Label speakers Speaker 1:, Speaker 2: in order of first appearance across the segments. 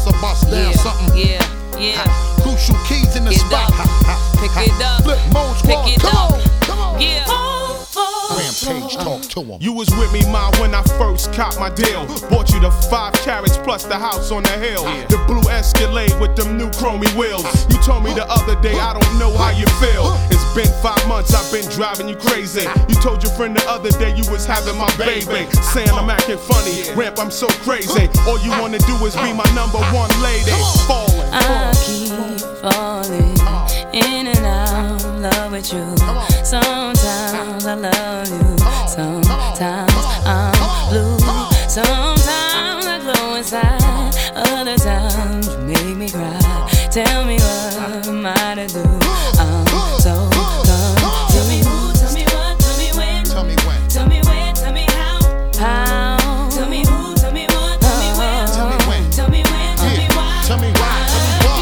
Speaker 1: bust a bust down something.
Speaker 2: Yeah.
Speaker 1: Crucial keys in the spot.
Speaker 2: Pick it up.
Speaker 1: Flip mode squad.
Speaker 2: Pick it
Speaker 1: Come
Speaker 2: up.
Speaker 1: on. Come on.
Speaker 2: Yeah.
Speaker 1: Rampage, talk to him.
Speaker 3: You was with me, ma, when I first copped my deal. Bought you the 5 carats plus the house on the hill. The blue Escalade with them new chromey wheels. You told me the other day, I don't know how you feel. It's been 5 months, I've been driving you crazy. You told your friend the other day you was having my baby. Saying I'm acting funny, Ramp, I'm so crazy. All you wanna do is be my #1 lady. Falling.
Speaker 2: I keep falling in and out of love with you. Sometimes I love you, sometimes I'm blue. Sometimes I glow inside, other times you make me cry. Tell me what am I to do? I'm so confused. Tell me who, tell me what, tell me when.
Speaker 1: Tell me when.
Speaker 2: Tell me where, tell me how. Tell me who, tell me what, tell me when.
Speaker 1: Tell me when.
Speaker 2: Tell me when, tell me why.
Speaker 1: Tell me why. Tell me why.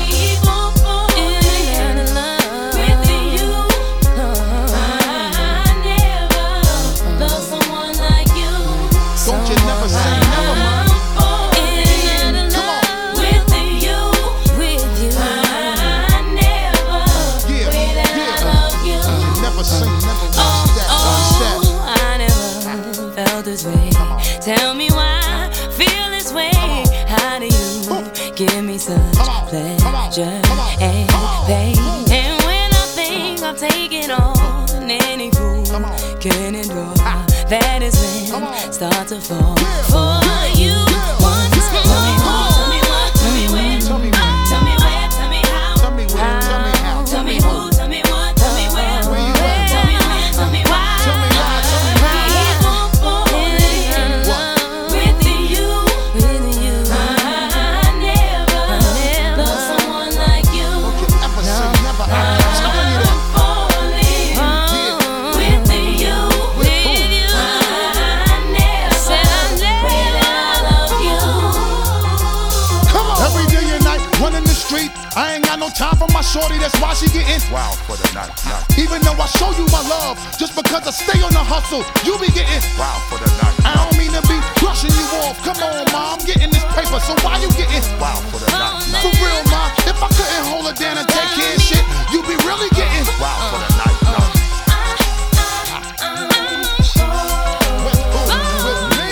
Speaker 1: Don't you never say never, man. Come on.
Speaker 2: With you. I never.
Speaker 1: Yeah.
Speaker 2: I love you.
Speaker 1: You never say never. Watch that.
Speaker 2: I never felt this way. Tell me why I feel this way. How do you give me such pleasure and pain? And when I think I'm taking on any fool can endure, that is when I start to fall for you. Once more. Tell me what, tell me when.
Speaker 1: Tell me when.
Speaker 2: Tell me where, tell me how.
Speaker 1: Tell me when. Tell me how.
Speaker 2: Tell me who, tell me what, tell me where.
Speaker 1: Where you at?
Speaker 2: Tell me when, tell me why.
Speaker 1: Tell me why. Tell me why.
Speaker 2: With you, I never love someone like you.
Speaker 1: Don't you ever say never. I'm telling you that. Every day and night, running the street. I ain't got no time for my shorty, that's why she getting
Speaker 4: Wild for the night.
Speaker 1: Even though I show you my love, just because I stay on the hustle, you be getting
Speaker 4: Wild for the night.
Speaker 1: I don't mean to be brushing you off. Come on, ma, I'm getting this paper, so why you getting
Speaker 4: Wild for the night.
Speaker 1: For real, ma, if I couldn't hold her down and take care of shit, you be really getting
Speaker 4: Wild for the night.
Speaker 1: with me.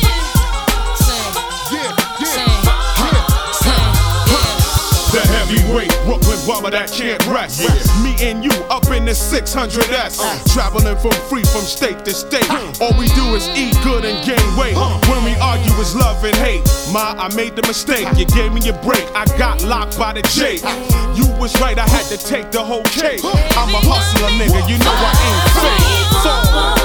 Speaker 3: The heavyweight Brooklyn brother that can't rest. Me and you up in the 600S. Traveling from state to state. All we do is eat good and gain weight. When we argue it's love and hate. Ma, I made the mistake. You gave me a break. I got locked by the J. You was right, I had to take the whole cake. I'm a hustler, nigga. You know I ain't fake.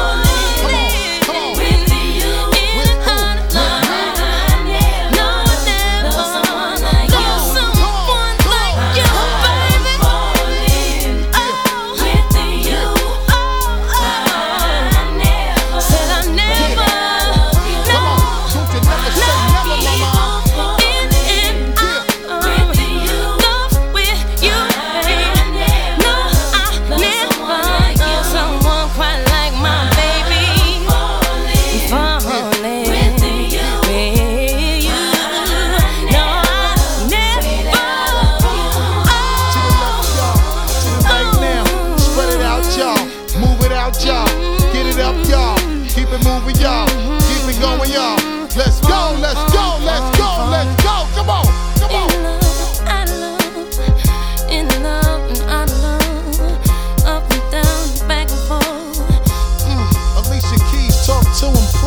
Speaker 1: Y'all, get it up, y'all. Keep it moving, y'all. Keep it going, y'all. Let's go, let's go, let's go, let's go. Come on, come on.
Speaker 2: In love and out of love, up and down, back and forth.
Speaker 1: Alicia Keys, talk to him.